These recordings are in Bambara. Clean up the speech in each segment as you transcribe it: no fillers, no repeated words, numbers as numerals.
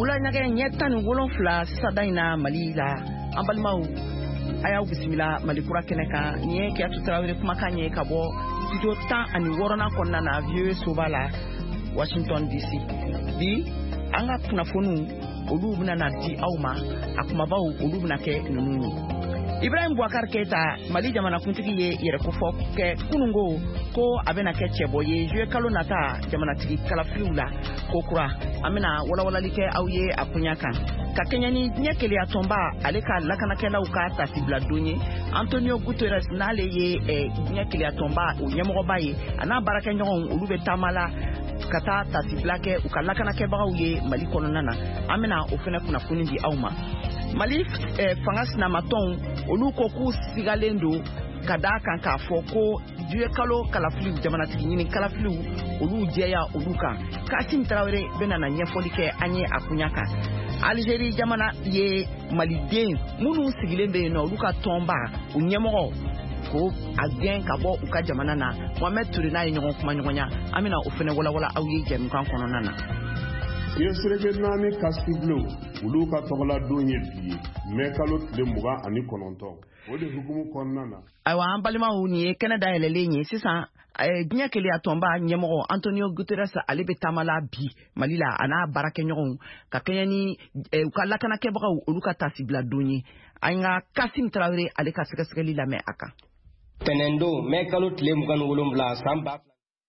Wula ɲagɛ ɲɛ 17 sisada in na Mali la an balimaw a y'aw bisimila Mali kura kɛnɛ kan ni ye Kiyatu Tarawele kumakan ye ka bɔ studio 16nan kɔnɔna na vieux soba la Washington DC. Bi an ka kunnafoniw olu bɛna na di aw ma a kumabaw olu bɛna kɛ ninnu ye. Ibrahim Boubacar Keita Mali jamanakuntigi ye yɛrɛkofɔ kɛ kunungo ko a bɛna kɛ cɛbɔ ye juillet kalo nata jamanatigi kalafiliw la ko kura an bɛna walawalali kɛ aw ye a kunya kan ka kɛɲɛ ni diɲɛ keleya tɔnba ale ka lakanakɛlaw ka tasibila don ye Antonio Guterres n'ale ye diɲɛ keleya tɔnba o ɲɛmɔgɔba ye a n'a baarakɛɲɔgɔnw olu bɛ taama la ka taa tasibila kɛ u ka lakanakɛbagaw ye Mali kɔnɔna na an bɛna o fɛnɛ kunnafoni di aw ma. Mali fanga sinamatɔnw olu ko k'u sigalen don ka da kan k'a fɔ ko juillet kalo kalafiliw jamanatigi ɲini kalafiliw olu jɛya olu kan Kassim Tarawele bɛna na ɲɛfɔli kɛ an ye a kunya kan. Algérie jamana ye Maliden minnu sigilen bɛ yen nɔ olu ka tɔnba u ɲɛmɔgɔ ko a gɛn ka bɔ u ka jamana na Mohamed Touré n'a ye ɲɔgɔn kuma ɲɔgɔnya an bɛna o fɛnɛ walawala aw ye jɛmukan kɔnɔna na. Yesrege nani kasiblo ulu ka tɔgɔla don ye bi mais kalo tile 29 o de hukumu kɔnɔna na. Ayiwa an balimaw ni ye kɛnɛ dayɛlɛlen ye sisan diɲɛ keleya tɔnba ɲɛmɔgɔ Antonio Guterres ale bɛ taamala bi Mali la a n'a baarakɛɲɔgɔnw ka kɛɲɛ ni u ka lakanakɛbagaw olu ka tasibila don ye an ka Kassim Tarawele ale ka sɛgɛsɛgɛli lamɛn a kan. Tɛnɛndo mais kalo tile 27 san ba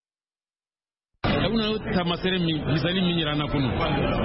una tamasere mi misali min yira na kunu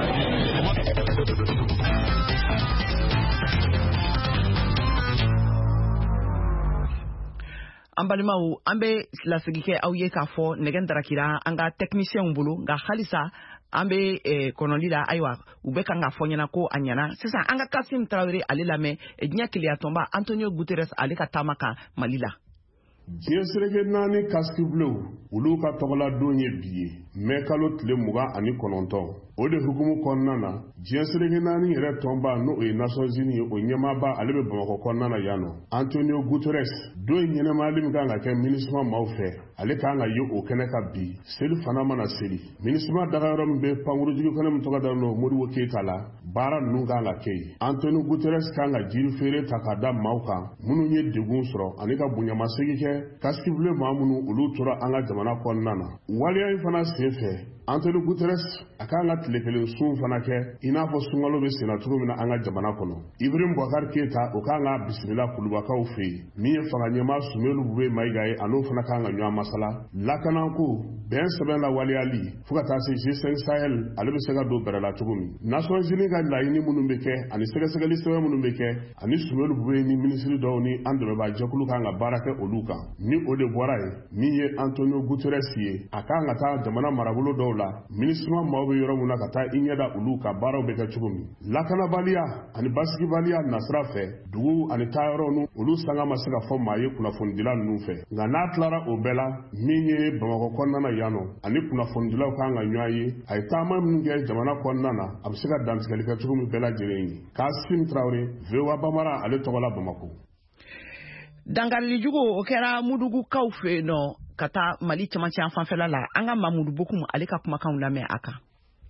an balimaw an bɛ lasigi kɛ aw ye k'a fɔ nɛgɛ darakira an ka technicienw bolo nka halisa an bɛ kɔnɔli la ayiwa u bɛ kan ka fɔ ɲɛna ko a ɲɛna sisan an ka Kassim Tarawele ale lamɛn diɲɛ keleya tɔnba Antonio Guterres ale ka taama kan Mali la. Yesrege nani kasiblo ulu ka tɔgɔla don ye bi ye mais kalo tile 29 o de hukumu kɔnɔna na Yesrege nani yɛrɛ tɔnba n'o ye Nations Unies ye o ɲɛmaaba ale bɛ Bamakɔ kɔnɔna na yan nɔ Antonio Guterres don ɲɛnɛmali min kan ka kɛ MINUSMA maaw fɛ ale kan ka ye o kɛnɛ ka bi seli fana mana seli MINUSMA dagayɔrɔ min bɛ pankurujigi fana min tɔgɔ da n'o Modibo Keita la baara ninnu kan ka kɛ yen Antonio Guterres kan ka jiri feere ta ka da maaw kan minnu ye degun sɔrɔ ani ka bonyamasegi kɛ kasibule maa minnu olu tora an ka jamana kɔnɔna na waliya in fana sen fɛ Antonio Guterres a kan ka tile kelen sun fana kɛ i n'a fɔ sunkalo bɛ senna cogo min na an ka jamana kɔnɔ Ibrahim Boubacar Keita o kan ka bisimila kulubakaw fɛ yen min ye fanga ɲɛmaa Sumelu Bube Mayiga ye an'o fana kan ka ɲɔgɔn masala lakanako bɛn sɛbɛn la waliyali fo ka taa se G5 Sahel ale bɛ se ka don bɛrɛ la cogo min Nations Unies ka laɲini minnu bɛ kɛ ani sɛgɛsɛgɛli sɛbɛn minnu bɛ kɛ ani Sumelu Bube ni minisiri dɔw ni an dɛmɛbaa jɛkulu kan ka baara kɛ olu kan ni o de bɔra ye min ye Antonio Guterres ye a kan ka taa jamana marabolo dɔw la MINUSMA maaw bɛ yɔrɔ min na ka taa i ɲɛda olu ka baaraw bɛ kɛ cogo min lakanabaliya ani basigibaliya nasira fɛ dugu ani taayɔrɔ nu olu sanga ma se ka fɔ maa ye kunnafonidila ninnu fɛ nka n'a tilara o bɛɛ la min ye Bamakɔ kɔnɔna na yan nɔ ani kunnafonidilaw kan ka ɲɔgɔn ye a ye taama minnu kɛ jamana kɔnɔna na a bɛ se ka dantigɛli kɛ cogo min bɛɛ lajɛlen ye Kassim Tarawele VOA Bamara ale tɔgɔ la Bamakɔ. Dangarili jugu o kɛra Mudugukaw fɛ yen nɔ ka taa Mali cɛmancɛ fanfɛla la an ka Mamudu Bokum ale ka kumakanw lamɛn a kan.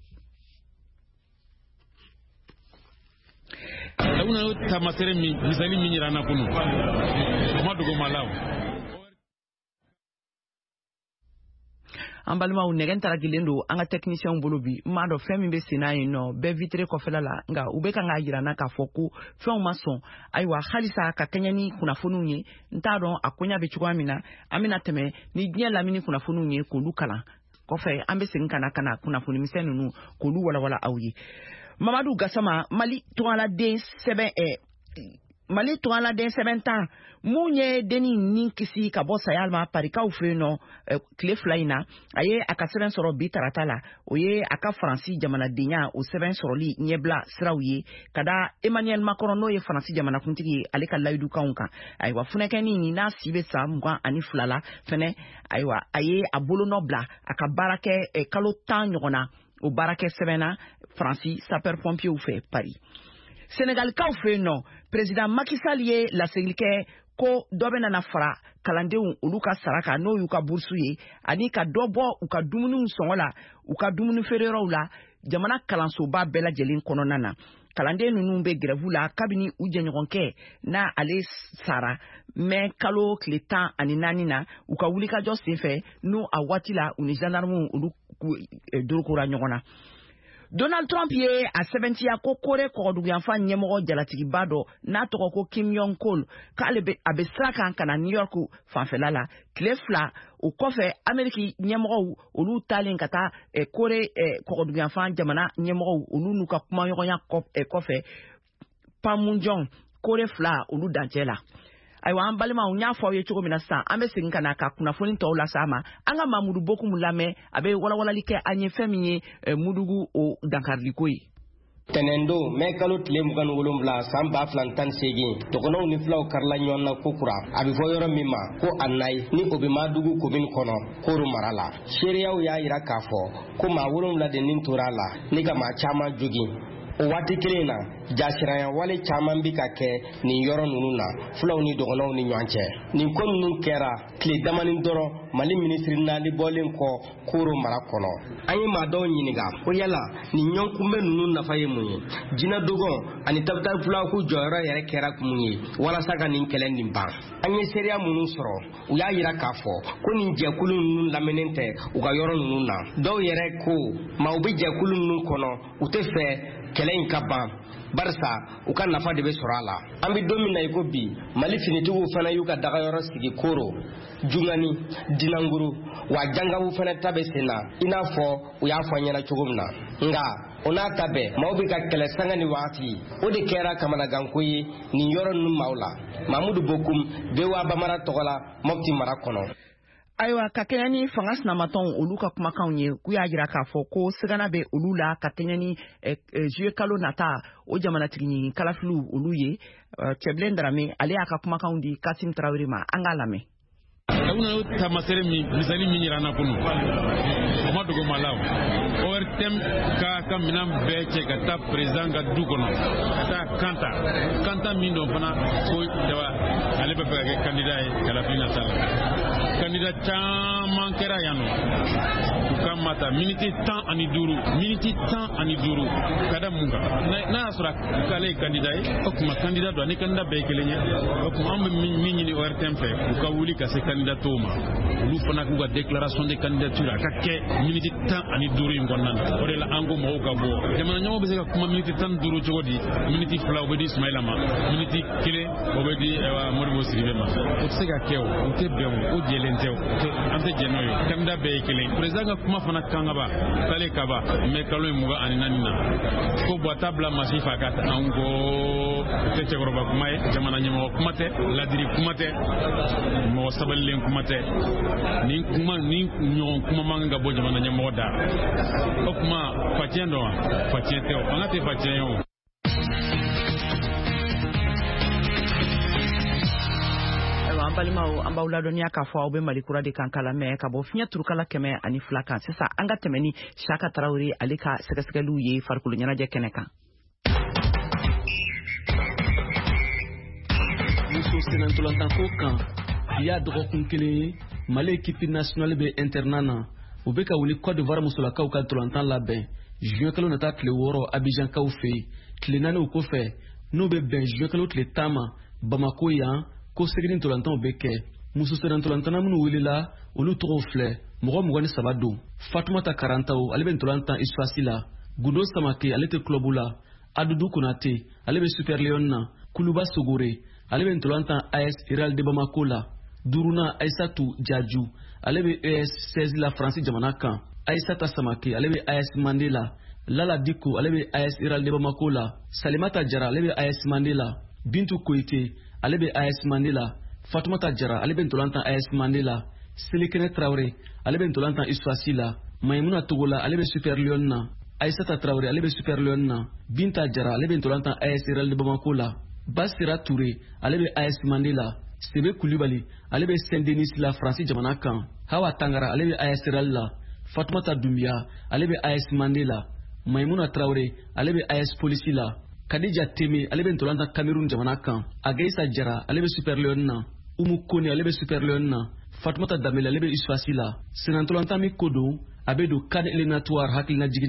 una tamasere mi misali min yira na kunu ma dogo malaw an balimaw nɛgɛ tarakilen don an ka technicienw bolo bi n m'a dɔn fɛn min bɛ sen n'a ye nɔ bɛɛ vitre kɔfɛla la nka u bɛ kan k'a jira n na k'a fɔ ko fɛnw ma sɔn ayiwa halisa ka kɛɲɛ ni kunnafoniw ye n t'a dɔn a koɲa bɛ cogoya min na an bɛna tɛmɛ ni diɲɛ lamini kunnafoniw ye k'olu kalan kɔfɛ an bɛ segin ka na kunnafoni misɛn ninnu k'olu walawala aw ye. Mamadou Gassama Mali tɔgɔladen sɛbɛn tan mun ye denni ni kisi ka bɔ saya ma parikaw fɛ yen nɔ tile 2 in na a ye a ka sɛbɛn sɔrɔ bi tarata la o ye a ka Faransi jamanadenya o sɛbɛn sɔrɔli ɲɛbila siraw ye ka da Emmanuel Macron n'o ye Faransi jamanakuntigi ye ale ka layidukanw kan ayiwa funakɛni nin n'a si bɛ san 22 la fɛnɛ ayiwa a ye a bolonɔ bila a ka baara kɛ kalo 10 ɲɔgɔnna o baarakɛ sɛbɛnna Faransi sapeur pompiers fɛ Paris. Sénégalikaw fɛ yen nɔ président Macky Sall ye lasegili kɛ ko dɔ bɛ nana fara kalandenw olu ka saraka n'o y'u ka bourse ye ani ka dɔ bɔ u ka dumuniw sɔngɔ la u ka dumuni feereyɔrɔw la jamana kalansoba bɛɛ lajɛlen kɔnɔna na kalanden ninnu bɛ grève la kabini u jɛɲɔgɔnkɛ na ale sara mais kalo tile 14 na u ka wulikajɔ senfɛ n'u a waati la u ni gendarmew olu dorokora ɲɔgɔn na. Donald Trump ye a sɛbɛntiya ko Kore kɔgɔduguyanfan ɲɛmɔgɔ jalatigiba dɔ n'a tɔgɔ ko Kim Jong-un k'ale a bɛ sira kan ka na New York fanfɛla la tile 2 o kɔfɛ Ameriki ɲɛmɔgɔw olu talen ka taa Kore kɔgɔduguyanfan jamana ɲɛmɔgɔw olu n'u ka kumaɲɔgɔnya kɔfɛ Panmunjom Kore 2 olu dancɛ la. Ayiwa an balimaw n y'a fɔ aw ye cogo min na sisan an bɛ segin ka na ka kunnafoni tɔw lase a ma an ka Mamudu Bokum lamɛn a bɛ walawalali kɛ an ye fɛn min ye Mudugu o dankariliko ye. Tɛnɛndo mɛ kalo tile 27 san 2018 dɔgɔnɔw ni filaw karila ɲɔgɔn na ko kura a bɛ fɔ yɔrɔ min ma ko Anayi ni o bɛ Madugu commune kɔnɔ Koro mara la seereyaw y'a jira k'a fɔ ko maa 7 de nin tora a la ni ka maa caman jogin o waati kelen na jasiranya wale caman bi ka kɛ nin yɔrɔ ninnu na filaw ni dɔgɔnɔw ni ɲɔgɔn cɛ nin ko ninnu kɛra tile damani dɔrɔn Mali ministre naani bɔlen kɔ Koro mara kɔnɔ an ye maa dɔw ɲininka ko yala nin ɲɔgɔn kunbɛn ninnu nafa ye mun ye jinɛ dɔgɔn ani tabita filaw ku jɔyɔrɔ yɛrɛ kɛra mun ye walasa ka nin kɛlɛ nin ban an ye seereya minnu sɔrɔ u y'a jira k'a fɔ ko nin jɛkulu ninnu lamɛnnen tɛ u ka yɔrɔ ninnu na dɔw yɛrɛ ko maa u bɛ jɛkulu ninnu kɔnɔ u tɛ fɛ kɛlɛ in ka ban barisa u ka nafa de bɛ sɔrɔ a la an bɛ don min na i ko bi Mali finitigiw fana y'u ka dagayɔrɔ sigi Koro Jungani Dinanguru wa jangawu fana ta bɛ sen na i n'a fɔ u y'a fɔ an ɲɛna cogo min na nka o n'a ta bɛɛ maaw bɛ ka kɛlɛ sanga ni waati o de kɛra kamanaganko ye nin yɔrɔ ninnu maaw la Mamudu Bokum VOA Bamara tɔgɔ la Mopti mara kɔnɔ. Ayiwa ka kɛɲɛ ni fanga sinamatɔnw olu ka kumakanw ye k'u y'a jira k'a fɔ ko sigana bɛ olu la ka kɛɲɛ ni juillet kalo nata o jamanatigi ɲini kalafiliw olu ye Cɛbilen Darame ale y'a ka kumakanw di Kasim Tarawele ma an k'a lamɛn. Una tamasere misali min yira na kunu o ma dogo malaw ORTM ka minɛn bɛɛ cɛ ka taa président ka du kɔnɔ ka taa kanta min don fana ko ale bɛ fɛ ka kɛ candidat ye Kalafili nata la candidat caman kɛra yan nɔ u ka mata miniti 15 ka da mun kan n'a y'a sɔrɔ k'ale ye candidat ye o tuma candidat don ani candidat bɛɛ ye kelen ye o tuma an bɛ min ɲini ORTM fɛ u ka wuli ka se candidat tɔw ma olu fana k'u ka déclaration de candidature a ka kɛ miniti 15 in kɔnɔna na o de la an ko mɔgɔw ka bɔ jamana ɲɛmɔgɔ bɛ se ka kuma miniti 15 cogo di miniti 2 o bɛ di Ismaila ma miniti 1 o bɛ di Modibo Sidibe ma o tɛ se ka kɛ o tɛ bɛn o jɛlen tɛ an tɛ jɛn n'o ye candidat bɛɛ ye kelen président ka kuma fana kan ka ban k'ale ka ban mais kalo in 24 na ko bɔ ta bila masi fa ka an ko o tɛ cɛkɔrɔba kuma ye jamana ɲɛmɔgɔ kuma tɛ ladiri kuma tɛ mɔgɔ sabalilen kuma tɛ ni ɲɔgɔn kuma man ka bɔ jamana ɲɛmɔgɔ da o kuma facɛn dɔn wa facɛn tɛ o an ka tɛ facɛn ye o. An balimaw an b'aw ladɔnniya k'a fɔ aw bɛ Mali kura de kan kala mɛn ka bɔ fiɲɛ turukala 102 kan sisan an ka tɛmɛ ni Saka Tarawele ale ka sɛgɛsɛgɛliw ye farikolo ɲɛnajɛ kɛnɛ kan. Muso senantolantan ko kan i y'a dɔgɔkun kelen ye Mali équipe nationale bɛ internat na u bɛ ka wuli Côte d'Ivoire musolakaw ka ntolantan labɛn juin kalo nata tile 6 Abidjan kaw fɛ yen tile 4 o kɔfɛ n'u bɛ bɛn juin kalo tile 10 ma Bamako yan ko segini ntolantanw bɛ kɛ muso senantolantana minnu wulila olu tɔgɔw filɛ mɔgɔ 23 don Fatumata Karantaw ale bɛ ntolantan Isfasi la Gundo Samake ale tɛ club la Adudu Konate ale bɛ Super Lion na Kuluba Sogore ale bɛ ntolantan AS Real de Bamako la Duruna Aïssatou Diadju ale bɛ AS 16 la France jamana kan Aïssata Samake ale bɛ AS Mandela Lala Diko ale bɛ AS Real de Bamako la Salimata Jara ale bɛ AS Mandela Bintu Koite ale bɛ AS Mandela Fatumata Jara ale bɛ ntolantan AS Mandela Selikene Traoré ale bɛ ntolantan Isfasi la Maimuna Togola ale bɛ Super Lion na Aïssata Traoré ale bɛ Super Lion na Binta Jara ale bɛ ntolantan AS Real de Bamako la Basira Touré ale bɛ AS Mandela Sebe Koulibaly ale bɛ Saint-Denis la France jamana kan Hawa Tangara ale bɛ AS Real la Fatumata Doumbia ale bɛ AS Mandela Maimuna Traoré ale bɛ AS Police la Kadija Teme ale bɛ ntolantan Cameroun jamana kan Ageisa Jara ale bɛ Super Lion na Umu Kone ale bɛ Super Lion na Fatumata Damele ale bɛ Isfasi la Senantolantan mi ko don a bɛ don CAN éliminatoire hakilina jiginna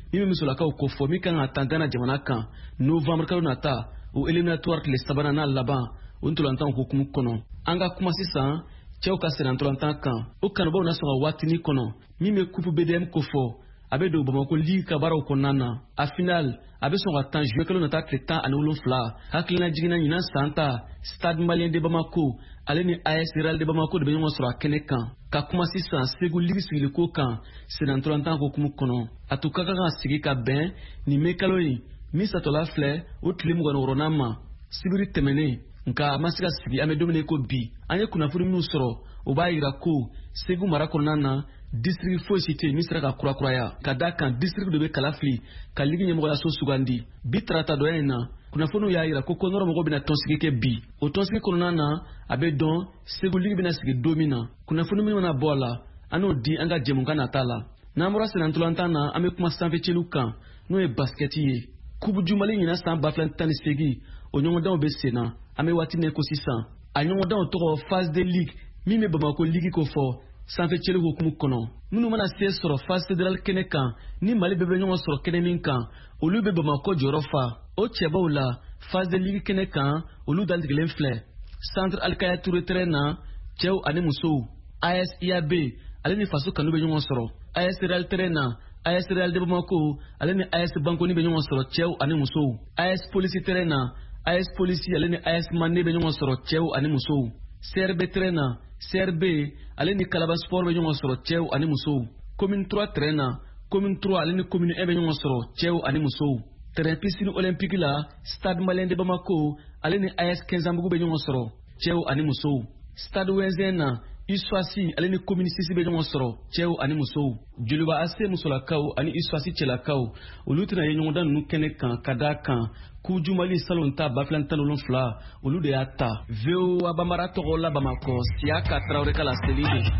min bɛ musolakaw ko fɔ min kan ka tan dana jamana kan novembre kalo nata o éliminatoire tile sabanan n'a laban o ntolantan hukumu kɔnɔ. An ka kuma sisan cɛw ka senna ntolantan kan o kanubaw na sɔn ka waatinin kɔnɔ min bɛ coupe BDM ko fɔ a bɛ don Bamako Ligue ka baaraw kɔnɔna na. A final a bɛ sɔn ka tan juillet kalo nata tile 17 hakilina jiginna ɲinan san ta Stade Malien de Bamako ale ni AS Real de Bamako de bɛ ɲɔgɔn sɔrɔ a kɛnɛ kan ka kuma sisan Segu Ligue sigiliko kan senna ntolantan hukumu kɔnɔ. A tun ka kan ka sigi ka bɛn nin mai kalo in min satɔla filɛ o tile 26 ma sibiri tɛmɛnen nka a ma se ka sigi. An bɛ don min ko bi an ye kunnafoni minnu sɔrɔ o b'a yira ko Segu mara kɔnɔna na district foyi si tɛ yen min sera ka kurakuraya ka da kan district de bɛ kala fili ka ligue ɲɛmɔgɔyaso sugandi. Bi tarata dɔya in na kunnafoniw y'a yira ko kɔnɔrɔ mɔgɔw bɛna tɔnsigi kɛ bi. O tɔnsigi kɔnɔna na a bɛ dɔn Segu ligue bɛna sigi don min na. Kunnafoni minnu mana bɔ a la an n'o di an ka jɛmukan nata la. N'an bɔra senna ntolantan na an bɛ kuma sanfɛcɛliw kan n'o ye baskɛti ye. Coupe du Mali ɲinan san 2018 o ɲɔgɔndanw bɛ sen na. An bɛ waati min ko sisan a ɲɔgɔndanw tɔgɔ phase de ligue min bɛ Bamako Ligue ko fɔ sanfɛcɛli hukumu kɔnɔ. Minnu mana se sɔrɔ phase fédérale kɛnɛ kan ni Mali bɛɛ bɛ ɲɔgɔn sɔrɔ kɛnɛ min kan olu bɛ Bamako jɔyɔrɔ fa. O cɛbaw la phase de ligue kɛnɛ kan olu dantigɛlen filɛ centre Alikaya Touré terrain na cɛw ani musow. AS IAB ale ni faso kanu bɛ ɲɔgɔn sɔrɔ. AS Real terrain na AS Real de Bamako ale ni AS Bankoni bɛ ɲɔgɔn sɔrɔ cɛw ani musow. AS Police terrain na AS Police ale ni AS Mande bɛ ɲɔgɔn sɔrɔ cɛw ani musow. CRB terrain na CRB ale ni Kalaba Sport bɛ ɲɔgɔn sɔrɔ cɛw ani musow. Commune 3 terrain na Commune 3 ale ni Commune 1 bɛ ɲɔgɔn sɔrɔ cɛw ani musow. Terrain piscine olympique la Stade Malien de Bamako ale ni AS Kenzambugu bɛ ɲɔgɔn sɔrɔ cɛw ani musow. Stade Wenzin na Iswasi ale ni Commune 6 bɛ ɲɔgɔn sɔrɔ cɛw ani musow. Joliba AC musolakaw ani Iswasi cɛlakaw olu tɛna ye ɲɔgɔndan ninnu kɛnɛ kan ka da kan Coupe du Mali salon ta 2017 olu de y'a ta. VOA Bambara tɔgɔ la Bamakɔ Siaka Traoré ka laseli de.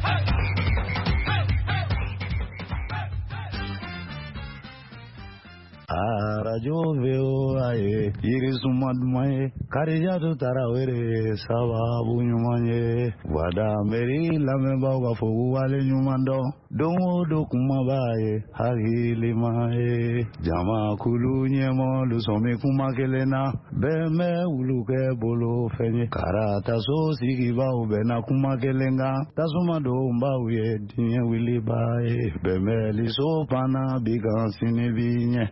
Radio VOA Irisuma Dumaye Karijatu Tarawere Sababu Nyumanye Wada Meri Lameba Wafogu Wale Nyumando Dongo Dokumabaye Hagili Maye Jama Kulu Nyemo Lusome Kumakelena Beme Uluke Bolo Fenye Karata So Sigiba Ubena Kumakelenga Tasuma Domba Uye Dinye Wili Baye Beme Liso Pana Bigan Sinibinye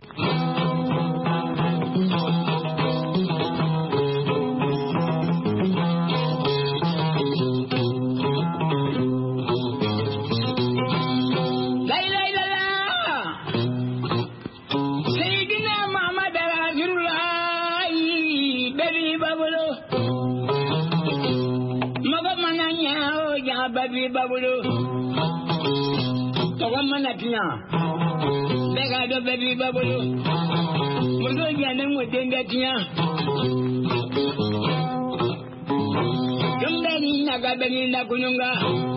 Baby Babulu, we're going to get with Dengatia. Gambani Nagabani Nagununga.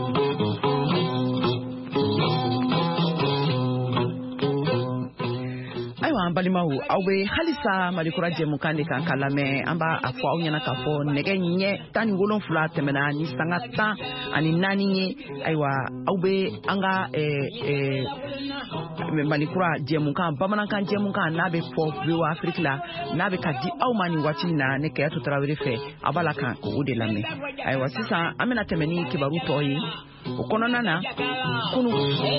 Aiwa Balimahu awe halisa malikura jemukan de kan kalame amba afọ aw ɲana ka fɔ nɛgɛ ɲɛ 17 tɛmɛna ni sanga 10 ani 4 ye. Aiwa aw be an ka malikura jemukan bamanankan jemukan n'a bɛ fɔ VOA Afrique la n'a bɛ ka di aw ma ni waati na ne Kayatu Tarawele fɛ a b'a la kan o de lamɛn. Aiwa sisan an bɛna tɛmɛ ni kibaru tɔ ye o kɔnɔna na kunu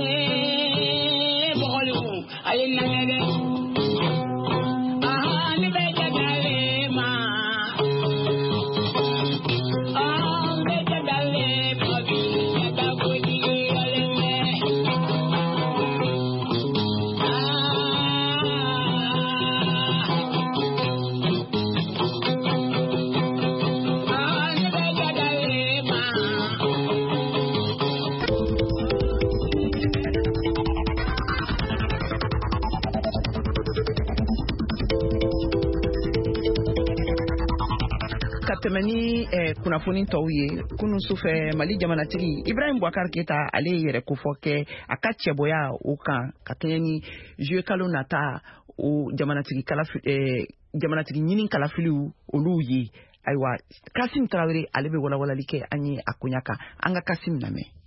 tɛmɛni kunnafoni tɔw ye kunu sufɛ Mali jamanatigi Ibrahim Boubacar Keita ale yɛrɛ kofɔ kɛ a ka cɛbɔya o kan ka kɛɲɛ ni juillet kalo nata o jamanatigi ɲini kalafiliw olu ye. Ayiwa Kasim Tarawele ale bɛ walawalali kɛ an ye a koɲa kan an ka Kasim lamɛn.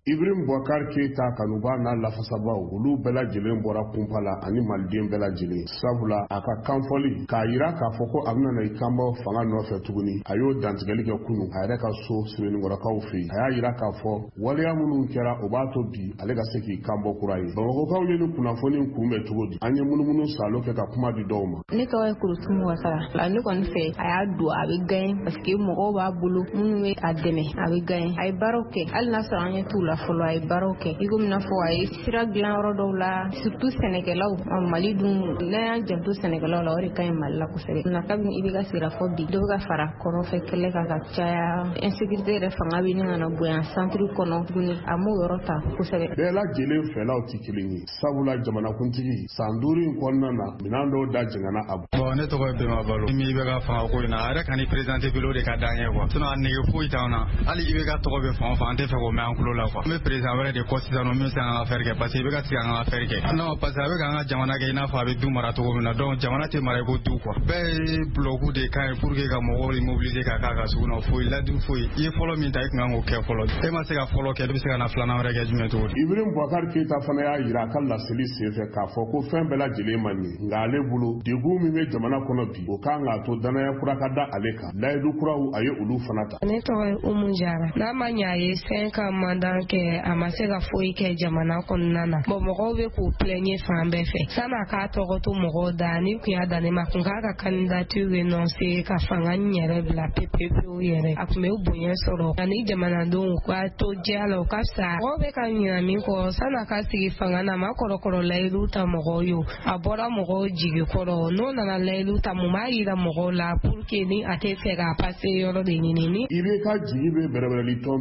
Ibrahim Boubacar Keita kanuba n'a lafasabaw olu bɛɛ lajɛlen bɔra kunpa la ani maliden bɛɛ lajɛlen sabula a ka kanfɔli k'a yira k'a fɔ ko a bɛna na i kanbɔ fanga nɔfɛ tuguni a y'o dantigɛli kɛ kunun a yɛrɛ ka so Sebenikɔrɔkaw fɛ yen a y'a yira k'a fɔ waleya minnu kɛra o b'a to bi ale ka se k'i kanbɔ kura ye Bamakɔkaw ye ni kunnafoni kunbɛn cogo di an ye munumunu salo kɛ ka kuma di dɔw ma ne tɔgɔ ye Kurusumu Wasara ne kɔni fɛ a y'a don a bɛ gagner parce que mɔgɔw b'a bolo minnu bɛ a dɛmɛ a bɛ gagner a ye baaraw kɛ hali n'a sɔrɔ an ye t'u la fɔlɔ a ye baaraw kɛ i komi n'a fɔ a ye sira dilan yɔrɔ dɔw la surtout sɛnɛkɛlaw Mali dun n'a y'an janto sɛnɛkɛlaw la o de ka ɲi Mali la kosɛbɛ nka kabini i bɛ ka sira fɔ bi dɔ bɛ ka fara kɔrɔnfɛ kɛlɛ kan ka caya insécurité yɛrɛ fanga bɛ ɲini ka na bonya centre kɔnɔ tuguni a m'o yɔrɔ ta kosɛbɛ bɛɛ lajɛlen fɛlaw tɛ kelen ye sabula jamanakuntigi san 5 in kɔnɔna na minɛn dɔw da jɛngɛnna a bon ne tɔgɔ ye Bɛnba Balo min bɛ ka fanga ko in na a yɛrɛ ka ni présidente bilo de ka d'an ye quoi sinon a nege foyi t'anw na hali i bɛ ka tɔgɔ bɛ fan o fan an tɛ fɛ k'o mɛn an kulo la quoi an bɛ président wɛrɛ de kɔ sisan nɔ min bɛ se k'an ka affaire kɛ parce que i bɛ ka se k'an ka affaire kɛ non parce que a bɛ k'an ka jamana kɛ i n'a fɔ a bɛ du mara cogo min na donc jamana tɛ mara i ko du quoi bɛɛ ye bloc de kan ye pour que ka mɔgɔw immobiliser ka k'a ka sugu nɔ foyi ladu foyi i ye fɔlɔ min ta i kun kan k'o kɛ fɔlɔ e ma se ka fɔlɔ kɛ i bɛ se ka na filanan wɛrɛ kɛ jumɛn cogo di Ibrahim Boubacar Keita fana y'a yira a ka laseli senfɛ k'a fɔ ko fɛn bɛɛ lajɛlen man ɲɛ nka ale bolo degun min bɛ jamana kɔnɔ bi o kan k'a to danaya kura ka da ale kan layidu kuraw a ye olu fana ta ne tɔgɔ ye Umu Jara n'a ma ɲɛ a ye 5 ans mandat kɛ a ma se ka foyi kɛ jamana kɔnɔna na bon mɔgɔw bɛ k'u plaigner fan bɛɛ fɛ san'a k'a tɔgɔ to mɔgɔw da ni kun y'a dan ne ma kun k'a ka candidature renoncer ka fanga in yɛrɛ bila pepewu yɛrɛ a kun bɛ bonya sɔrɔ ani jamanadenw k'a to diya la o ka fisa mɔgɔw bɛ ka ɲina min kɔ san'a ka sigi fanga na ma kɔrɔkɔrɔ layidu ta mɔgɔw ye a bɔra mɔgɔw jigi kɔrɔ n'o nana layidu ta mun b'a yira mɔgɔw la pour que ni a tɛ fɛ k'a passer yɔrɔ de ɲini ni i bɛ ka jigi bɛ bɛrɛbɛrɛli tɔn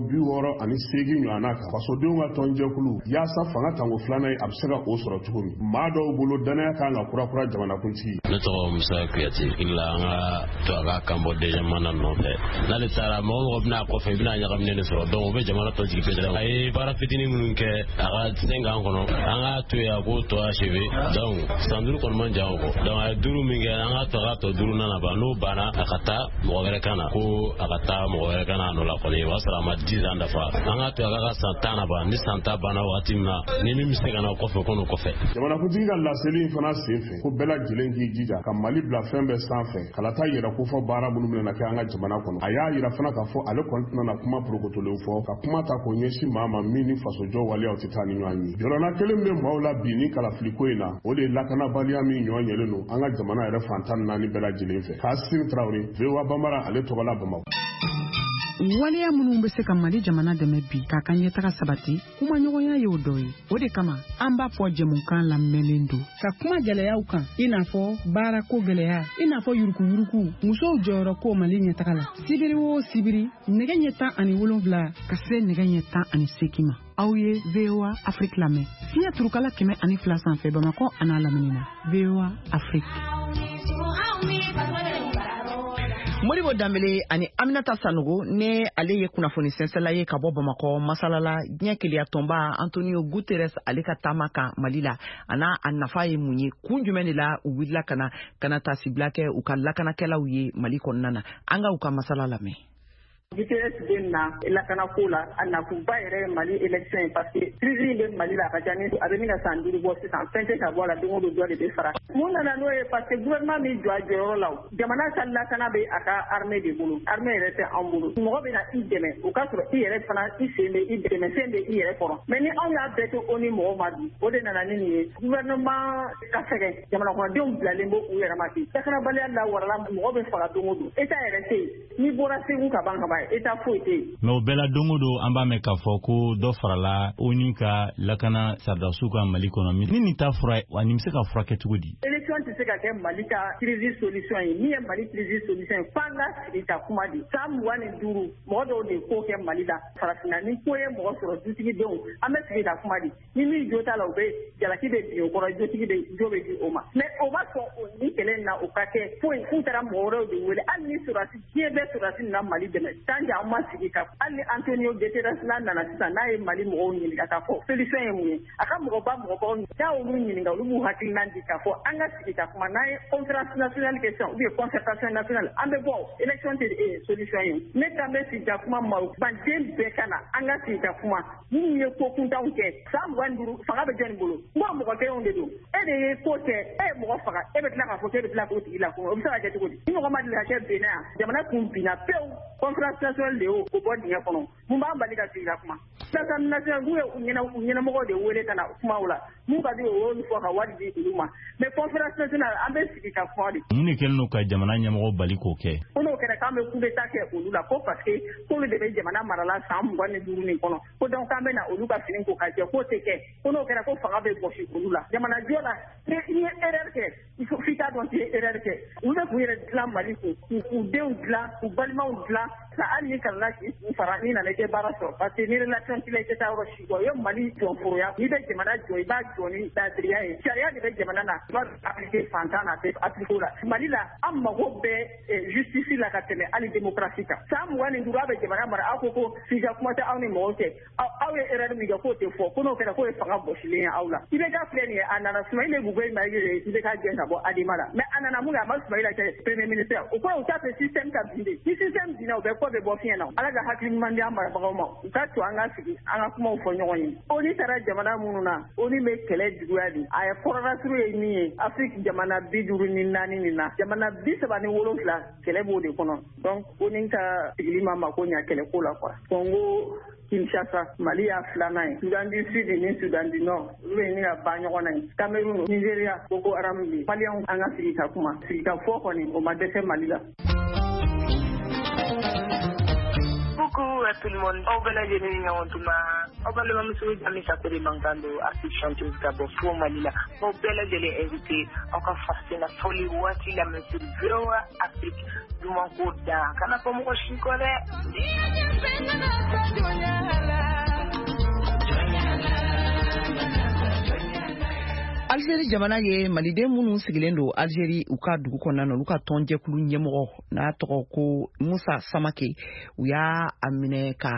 68 ɲɔgɔnna kan fasodenw ka tɔnjɛkulu yaasa fanga tanko filanan ye a bɛ se ka o sɔrɔ cogo min maa dɔw bolo danaya kan ka kurakura jamanakuntigi ne tɔgɔ Musa Kuyate ila an ka to a ka kanbɔ deuxième mandat nɔfɛ n'ale taara mɔgɔ mɔgɔ bɛna a kɔfɛ i bɛna ɲagaminen de sɔrɔ donc o bɛ jamana tɔ jigi pɛtɛrɛ a ye baara fitinin minnu kɛ a ka 5 ans kɔnɔ an ka to yen a k'o tɔ achevé donc san 5 kɔni man jan o kɔ donc a ye 5 min kɛ an ka to a ka tɔ 5 nana ban n'o banna a ka taa mɔgɔ wɛrɛ kan na ko a ka taa mɔgɔ wɛrɛ kan na a nɔ la kɔni o b'a sɔrɔ a ma 10 ans dafa an ka to a ka san 10 na ban ni san 10 banna waati min na ni min bɛ se ka na o kɔfɛ kɔnɔ kɔfɛ jamanakuntigi ka laseli in fana senfɛ ko bɛɛ lajɛlen k'i jija ka Mali bila fɛn bɛɛ sanfɛ kalata yɛrɛ ko fɔ baara minnu bɛna kɛ an ka jamana kɔnɔ a y'a yira fana k'a fɔ ale kɔni tɛna na kuma porokotolen fɔ ka kuma ta k'o ɲɛsin maa ma min ni fasojɔ waleyaw tɛ taa ni ɲɔgɔn ye jɔrɔna kelen bɛ maaw la bi ni kalafiliko in na o de ye lakanabaliya min ɲɔgɔn yɛlɛ don an ka jamana yɛrɛ fantan 4 bɛɛ lajɛlen fɛ Kassim Traoré VOA Bambara ale tɔgɔla Bamakɔ waleya minnu bɛ se ka Mali jamana dɛmɛ bi k'a ka ɲɛtaga sabati kuma ɲɔgɔnya ye o dɔ ye o de kama an b'a fɔ jɛmukan lamɛnlen don ka kuma gɛlɛyaw kan i n'a fɔ baarako gɛlɛya i n'a fɔ yurukuyuruku musow jɔyɔrɔ ko Mali ɲɛtaga la sibiri o sibiri nɛgɛ ɲɛ 17 ka se nɛgɛ ɲɛ 18 ma aw ye VOA Afrique lamɛn fiɲɛ turukala 102 sanfɛ Bamakɔ a n'a lamini na VOA Afrique Modibo Dambele ani Aminata Sanogo ne ale ye kunnafoni sɛnsɛla ye ka bɔ Bamakɔ masalala diɲɛ keleya tɔnba Antonio Guterres ale ka taama kan Mali la ana a nafa ye mun ye kun jumɛn de la u wulila kana tasibila kɛ u ka lakanakɛlaw ye Mali kɔnɔna na an ka u ka masala lamɛn Guterres bɛ na lakanako la a nakuba yɛrɛ Mali élection ye parce que crise bɛ Mali la a ka ca ni a bɛ min ka san 5 bɔ sisan fɛn tɛ ka bɔ a la don o don dɔ de bɛ fara mun nana n'o ye parce que gouvernement min jɔ a jɔyɔrɔ la jamana ka lakana bɛ a ka armée de bolo armée yɛrɛ tɛ an bolo mɔgɔ bɛ na i dɛmɛ o ka sɔrɔ i yɛrɛ fana i sen bɛ i dɛmɛ sen bɛ i yɛrɛ kɔrɔ mais ni anw y'a bɛɛ to o ni mɔgɔw ma bi o de nana ni nin ye gouvernement ka sɛgɛn jamanakɔnɔdenw bilalen bɛ u yɛrɛ ma ten lakanabaliya la warala mɔgɔ bɛ faga don o don état yɛrɛ tɛ yen n'i bɔra Segu ka ban ka ban état foyi tɛ yen mais o bɛɛ la don o don an b'a mɛn k'a fɔ ko dɔ farala ONU ka lakana sardasiw ka Mali kɔnɔ ni nin t'a fura wa nin bɛ se ka furakɛ cogo di élection tɛ se ka kɛ Mali ka crise solution ye min ye Mali crise solution ye f'an ka sigi ka kuma di san 25 mɔgɔ dɔw de ko kɛ Mali la farafinna ni ko ye mɔgɔ sɔrɔ dutigidenw an bɛ sigi ka kuma di ni min jo t'a la u bɛ jalaki bɛ bin o kɔrɔ jotigi bɛ jo bɛ di o ma mais o b'a sɔn ni kɛlɛ na o ka kɛ fo taara mɔgɔ wɛrɛw de wele hali ni surasi diɲɛ bɛɛ surasi na Mali dɛmɛ tant que an ma sigi ka hali Antonio Guterres nana sisan n'a ye Mali mɔgɔw ɲininka k'a fɔ solution ye mun ye a ka mɔgɔbaw n'a olu ɲininka olu b'u hakilina di k'a fɔ an ka sigi ka kuma n'a ye conférence nationale kɛ sisan ou bien concertation nationale an bɛ bɔ élection tɛ solution ye ne kan bɛ sigi ka kuma manden bɛɛ ka na an ka sigi ka kuma minnu ye ko kuntanw kɛ san 25 fanga bɛ jɔnni bolo mɔgɔ kɛlenw de don e de ye ko kɛ e ye mɔgɔ faga e bɛ tila k'a fɔ k'e bɛ tila k'o tigi la kuma o bɛ se ka kɛ cogo di ni mɔgɔ ma deli ka kɛ benna yan jamana kun binna pewu conférence nationale de y'o bɔ dingɛ kɔnɔ mun b'an bali ka sigi ka kuma conférence nationale n'u ye u ɲɛnamɔgɔw de wele ka na kumaw la mun ka di o y'olu fɔ ka wari di olu ma mais conférence nationale an bɛ sigi ka kuma de. mun de kɛlen don ka jamana ɲɛmɔgɔ bali k'o kɛ. ko n'o kɛra k'an bɛ coup d'état kɛ olu la ko parce que k'olu de bɛ jamana marala san 25 nin kɔnɔ ko donc k'an bɛ na olu ka fini ko ka jɛ k'o tɛ kɛ ko n'o kɛra ko fanga bɛ gosi olu la jamana jɔ la ni ye erreur kɛ il faut f'i k'a dɔn k'i ye erreur kɛ olu bɛ k'u yɛrɛ dilan Mali kun k'u denw dilan k'u balimaw dilan ka hali ni kalila k'i kun fara ni nana i tɛ baara sɔrɔ parce que ni relation t'i la i tɛ taa yɔrɔ si bɔ i ye Mali jɔ foroya n'i bɛ jamana jɔ i b'a jɔ ni laadiriya ye sariya de bɛ jamana na i b'a appliquer fantan na a tɛ appliquer o la Mali la an mago bɛ justice la ka tɛmɛ hali démocratie kan san 25 aw bɛ jamana mara aw ko f'i ka kuma tɛ aw ni mɔgɔw cɛ aw ye erreur min kɛ k'o tɛ fɔ ko n'o kɛra k'o ye fanga bɔsilen ye aw la i bɛ ka filɛ nin ye a nana Soumaïla Bouboué Maïga i bɛ ka gɛn ka bɔ Adima la mais a nana mun kɛ a ma Soumaïla kɛ premier ministre o kɔrɔ u t'a fɛ système ka bin de ni système binna u bɛ kɔ bɛ bɔ fiɲɛ na Ala ka hakili ɲuman di an marabagaw ma u ka to an ka sigi an ka kumaw fɔ ɲɔgɔn ye ONU taara jamana minnu na ONU bɛ kɛlɛ juguya di a ye kɔrɔlasuru ye min ye Afrique jamana 54 nin na jamana 37 kɛlɛ b'o de kɔnɔ donc ONU ka sigili ma mako ɲa kɛlɛ ko la quoi Congo Kinshasa, Mali y'a filanan ye Sudan du Sud ni Sudan du Nord olu bɛ ɲini ka ban ɲɔgɔn na ye Cameroun Nigeria Boko Haram bi Maliens an ka sigi ka kuma sigi ka fɔ kɔni o ma dɛsɛ Mali la. Coucou à tout le monde. Au Bénin, au Bénin, monsieur Jami Sakori Mangando, artiste chanteuse d'abord pour Malila. Au Bénin, je l'ai invité encore forcément la folie ouati la monsieur Véroa Afrique du Mancoda. Kana pour moi chikole. Algérie jamana ye maliden minnu sigilen don Algérie u ka dugu kɔnɔna na olu ka tɔnjɛkulu ɲɛmɔgɔ n'a tɔgɔ ko Musa Samake u y'a minɛ ka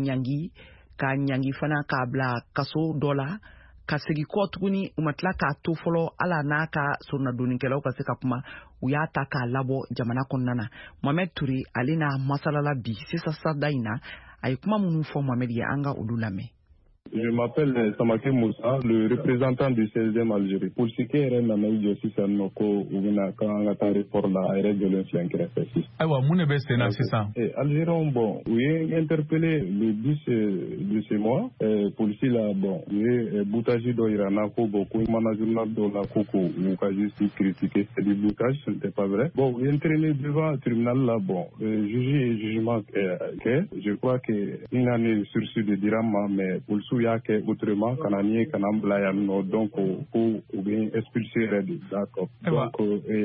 ɲangi fana k'a bila kaso dɔ la ka segin kɔ tuguni u ma tila k'a to fɔlɔ ala n'a ka soronadonnikɛlaw ka se ka kuma u y'a ta k'a labɔ jamana kɔnɔna na Mohamed Touré ale n'a masalala bi sisan sada in na a ye kuma minnu fɔ Mohamed ye an ka olu lamɛn. Je m'appelle Samake Moussa, le représentant du 16e Algérie. Pour ce qui est de la justice, Noko, Ouvina, Kangata, report la RS de l'influence. Aïwa, Mounebe Sénat, c'est ça. Algérie, bon, oui, interpellé le 10 de ce mois. Policier là, bon, oui, Boutaji do Irana, beaucoup, management de la Coco, ou qu'a juste critiqué, c'est du boutage, ce n'était pas vrai. Bon, entraîné devant le tribunal là, bon, jugé et jugement, je crois qu'une année sursis de Dirama, mais pour le y'a que autrement kanani kanam blayan no donc ou bien expulser red d'accord donc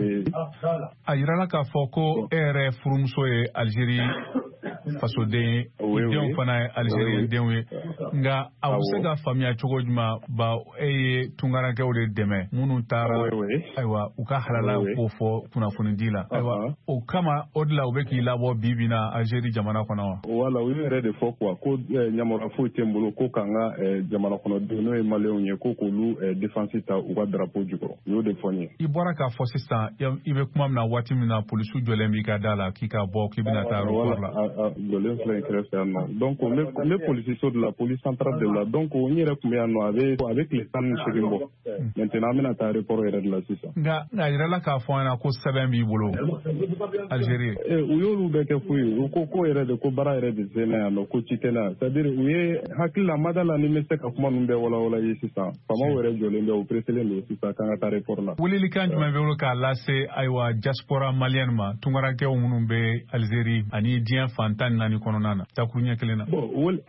ayirala ka foko ere furumso e Algérie faso de idéon fana Algérie denwe nga awusega famia cogo juma ba tungara ke o de deme munu tara aywa uka halala ko fo kuna funindila aywa o kama odla ubeki labo bibina Algérie jamana kono wala wi red foko ko nyamora fo tembolo ko kanga jamana kono de no e maléon ye ko kolu défense ta ou drapeau du gros yo de fonye ibora ka fo sister ibe kuma na wati mina police jolembi ka dala kika bo kibina ta ro la de l'influence non donc les policiers sont de la police centrale de là donc on y recommande no avec les stands chegimbo maintenant mena ta report era de la sisa nga irala ka fo na ko seben bi bolo Algérie uyolu be ke fuyu ko era de ko bara era de zena no ko chitena c'est-à-dire uye hakila madala ni mese ka kuma numbe wala yesisa fama were jolembe o president yesisa kan ta report la wuli kan juma be ka lase aywa diaspora malienne ma tungara ke o be Algérie ani dien fantan nani kononana takunya kelena bon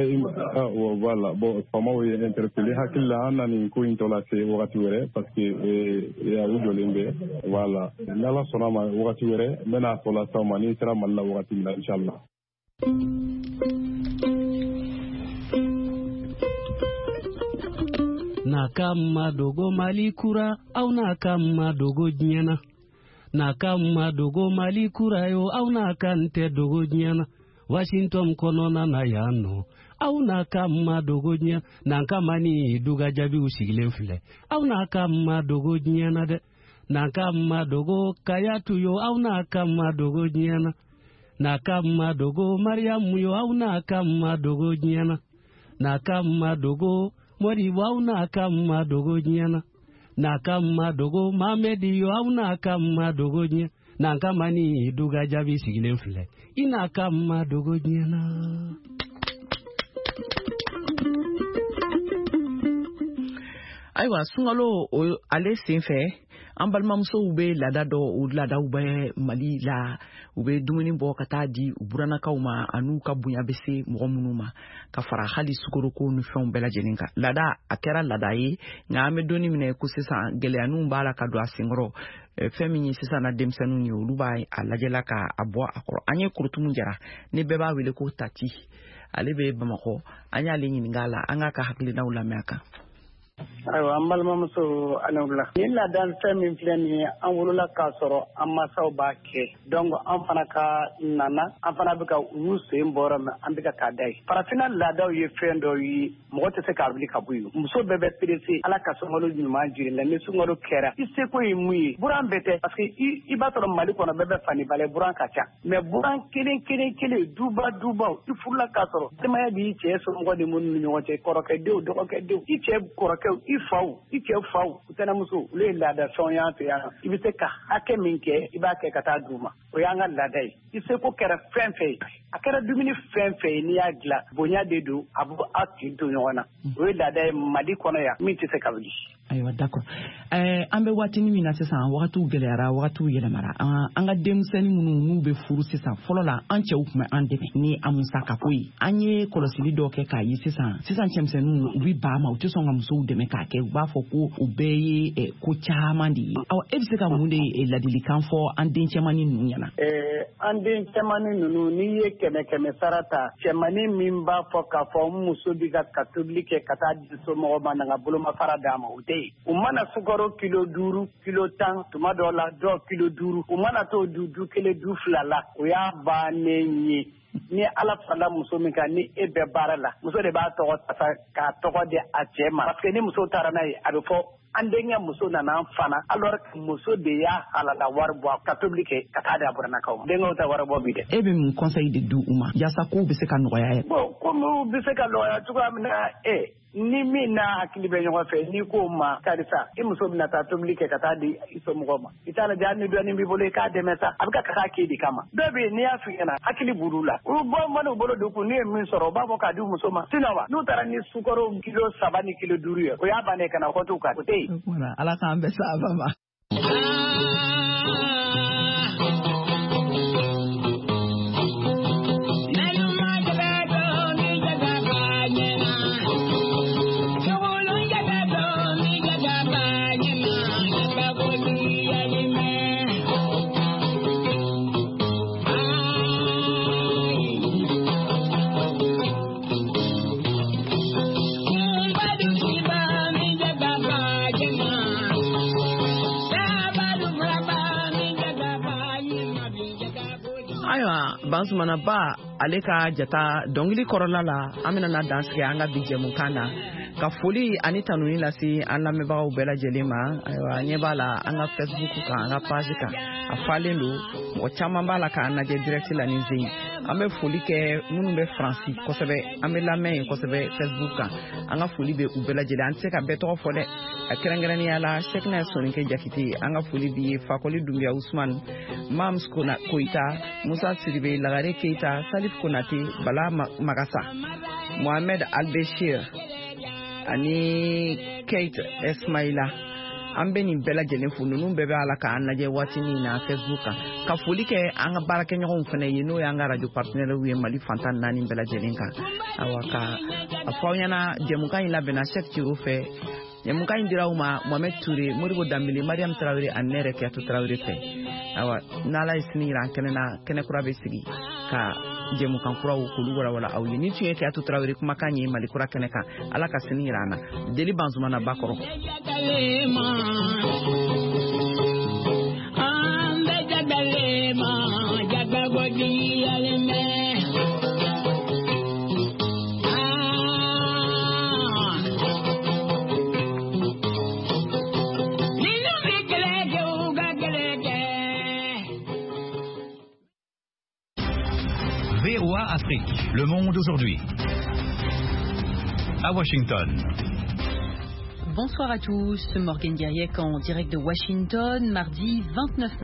voilà bon fama we interpeller hakila nani ko intola se wakati were parce que ya jolembe voilà nala sonama wakati were mena tola sama ni sera malla wakati na inshallah na kama dogo Mali kura au na kama dogo Nyana na kama dogo Mali kurayo au na kante dogo nyana Washington konona na yano au na kama dogo nyana na kama ni duga jabi usigile file au na kama dogo nyana de na kama dogo kayatu yo au na kama dogo nyana na kama dogo Mariam yo au na kama dogo nyana na kama dogo Mori au na kama dogo nyana na kama dogo Mamedi yo au na kama dogo nyana na kama ni duga jabi sigile file ina kama dogo nyana. Aywa sungalo ale senfɛ an balimamusow bɛ laada dɔ o laadaw bɛ Mali la u bɛ dumuni bɔ ka taa di u buranakaw ma an'u ka bonya bɛ se mɔgɔ minnu ma ka fara hali sukoroko ni fɛnw bɛɛ lajɛlen kan laada a kɛra laada ye nka an bɛ donni minɛ ko sisan gɛlɛyaninw b'a la ka don a senkɔrɔ fɛn min ye sisan na denmisɛnninw ye olu b'a a lajɛla ka a bɔ a kɔrɔ an ye Kurutumu Jara ni bɛɛ b'a wele ko Tati ale bɛ Bamakɔ an y'ale ɲininka la an k'a ka hakilinaw lamɛn a kan. Ayiwa an balimamuso anawula ni laada fɛn min filɛ nin ye an wolola k'a sɔrɔ an masaw b'a kɛ donc an fana ka nana an fana bɛ ka olu sen bɔra mɛ an bɛ ka k'a da ye farafinna laadaw ye fɛn dɔ ye mɔgɔ tɛ se k'a wuli ka bɔ yen muso bɛɛ bɛ perese ala ka sunkalo ɲuman jiri la ni sunkalo kɛra i seko ye mun ye buran bɛɛ tɛ parce que i b'a sɔrɔ Mali kɔnɔ bɛɛ bɛ fani bala buran ka ca mais buran kelen dubaw i furula k'a sɔrɔ demaya b'i cɛ somɔgɔ de minnu ni ɲɔgɔn cɛ kɔrɔkɛdenw dɔgɔkɛdenw i cɛ kɔrɔkɛw i faw i cɛ faw u tɛnɛmuso olu ye laada fɛnw y'an fɛ yan i bɛ se ka hakɛ min kɛ i b'a kɛ ka taa d'u ma o y'an ka laada ye i seko kɛra fɛn fɛn ye a kɛra dumuni fɛn fɛn ye n'i y'a dilan bonya de don a bɛ aw tin to ɲɔgɔn na o ye laada ye Mali kɔnɔ yan min tɛ se ka wuli. Ayiwa d'accord an bɛ waatinin min na sisan wagatiw gɛlɛyara wagatiw yɛlɛmara an ka denmisɛnnin minnu n'u bɛ furu sisan fɔlɔ la an cɛw tun bɛ an dɛmɛ ni a musakako ye an ye kɔlɔsili dɔ kɛ k'a ye sisan cɛmisɛnninw u bɛ ban ma u tɛ sɔn ka musow dɛmɛ k'a kɛ u b'a fɔ ko u bɛɛ ye ko caman de ye e bɛ se ka mun de ladilikan fɔ an den cɛmannin ninnu ɲɛna. An den cɛmannin ninnu n'i ye 100 sara ta cɛmannin min b'a fɔ k'a fɔ n muso bɛ ka tobili kɛ ka taa di somɔgɔw ma na n ka bolomafara d'a ma o tɛ yen u mana sukaro kilo 5 kilo 10 tuma dɔw la dɔw kilo 5 u mana t'o du 1 du 2 la o y'a bannen ye. Ni ala fala muso min kan ni e bɛ baara la muso de b'a tɔgɔ ta k'a tɔgɔ di a cɛ ma parce que ni muso taara n'a ye a bɛ fɔ an denkɛ muso nana an fana alors que muso de y'a halala wari bɔ ka tobili kɛ ka taa di a buranakaw ma denkɛw ta wari bɔ bi dɛ. E bɛ mun conseil de di u ma yaasa kow bɛ se ka nɔgɔya ye. Bon komi u bɛ se ka nɔgɔya cogoya min na ni min n'a hakili bɛ ɲɔgɔn fɛ n'i ko ma karisa i muso bɛna taa tobili kɛ ka taa di i somɔgɔw ma i t'a lajɛ hali ni dɔɔnin b'i bolo i k'a dɛmɛ sa a bɛ ka k'a kɛ de kama dɔw bɛ yen n'i y'a f'i ɲɛna hakili b'olu la u bɔ mana u bolo don kun n'u ye min sɔrɔ u b'a fɔ k'a di muso ma sinon wa n'u taara ni sukaro kilo 3 ni kilo 5 ye o y'a bannen kana kɔtu kan o tɛ yen. Ala k'an bɛɛ saba ma. Bansumana ba ale ka jata dɔnkili kɔrɔla la an bɛna na dansigi an ka bi jɛmukan na ka foli ani tanuni lase an lamɛnbagaw bɛɛ lajɛlen ma ayiwa ɲɛ b'a la an ka Facebook kan an ka page kan a falen don mɔgɔ caman b'a la k'an lajɛ direct la ni zen an bɛ foli kɛ minnu bɛ Faransi kosɛbɛ an bɛ lamɛn yen kosɛbɛ Facebook kan an ka foli bɛ u bɛɛ lajɛlen an tɛ se ka bɛɛ tɔgɔ fɔ dɛ a kɛrɛnkɛrɛnnenya la Sekina Soninke Jakite an ka foli b'i ye Fakoli Dunbiya Usman Mams Koyita Musa Siribe Lagare Keita Salif Konate Bala Magasa Mohamed Albeshir ani Kate Esmaila an bɛ nin bɛɛ lajɛlen fo ninnu bɛɛ bɛ ala k'an lajɛ waati min na Facebook kan ka foli kɛ an ka baarakɛɲɔgɔnw fana ye n'o y'an ka radio partenaires ye Mali fantan 4 bɛɛ lajɛlen kan awa ka a fɔ aw ɲɛna jɛmukan in labɛnna Cheikh Thiro fɛ jɛmukan in dira u ma Mohamed Touré Modibo Dambele Mariam Traoré ani ne yɛrɛ Kiyatu Traoré fɛ awa n'ala ye sini jira an kɛnɛ na kɛnɛ kura bɛ sigi ka jɛmukan kuraw k'olu walawala aw ye ni tun ye Kiyatu Traoré kumakan ye Mali kura kɛnɛ kan ala ka sini jira an na Jeli Banzumana Bakɔrɔ VOA Afrique, Le Monde aujourd'hui. À Washington. Bonsoir à tous, Morgane Guerriec en direct de Washington, mardi 29